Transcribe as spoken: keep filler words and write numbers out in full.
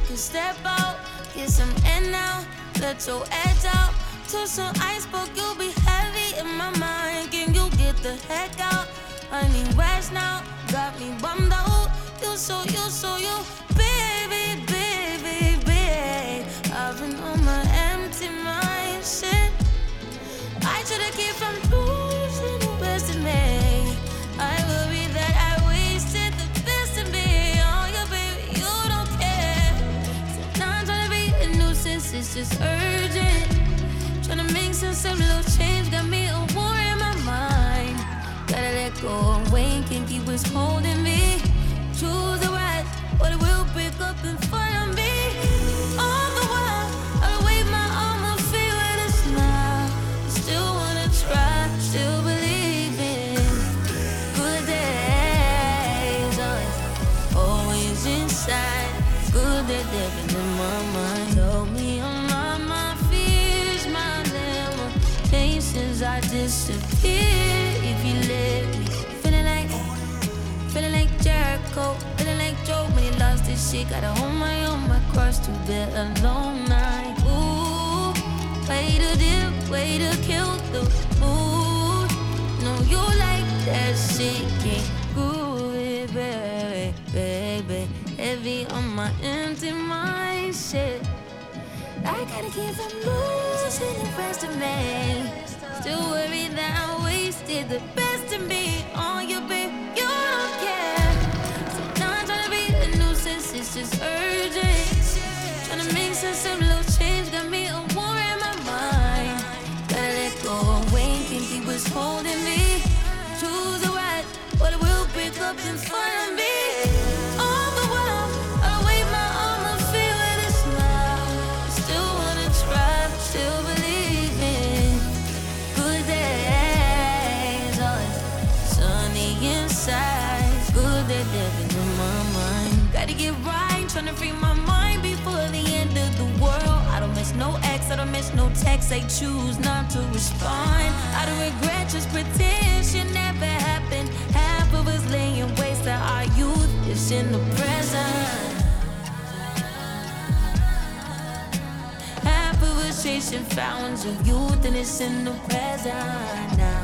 can step out, get some air now, let your edge out. To some iceberg, you'll be heavy in my mind. Can you get the heck out? I need rest now, got me bummed out. You so, you so, you, baby, baby, baby. I've been on my empty mind, shit. I should've kept from losing the best in me. I worry that I wasted the best in me. Oh, yeah, baby, you don't care. So now I'm trying to be a nuisance, it's just urgent. Tryna make sense of little change, got me a war in my mind. Gotta let go of weight, can't keep what's holding me. Choose the right, but it will break up in front of me. All the while, I'll wave my arm, I'll feel with a smile. Still wanna try, still believe in good days. Always inside, good that they've been in my mind. Told me I'm not my fears, my limitations. I disappear if you let me. Feeling like, feeling like Jericho, feeling like Joe when he lost his shit. Gotta hold my own, my cross to bear a long night. Ooh, way to dip, way to kill the mood. No, you like that shit, can't groove it, baby, baby. Heavy on my empty mind, shit. I gotta keep from losing the rest of me. Still worried that I wasted the best of me on you, babe. You don't care. So now I'm tryna be a nuisance, it's just urgent. Tryna make sense of little change, got me a war in my mind. Gotta let go of weight, can't keep what's holding me. Choose the right, but it will break up in front of me. All the while, I'll wave my arm, I'll feel with a smile. Still wanna try, still believe in good days. Always sunny inside, good that living in my mind. Gotta get right, tryna free my mind before the end of the world. I don't miss no ex, I don't miss no text. I choose not to respond. I don't regret, just pretend shit never happened. Half of us laying waste to our youth is in the present. Half of us chasing fountains of youth and it's in the present now.